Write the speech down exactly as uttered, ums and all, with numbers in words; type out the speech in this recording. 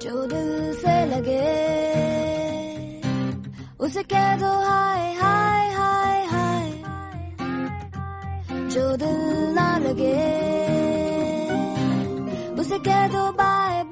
जो दिल से लगे उसे कह दो हाय हाय हाय हाय, जो दिल ना लगे उसे कह दो बाय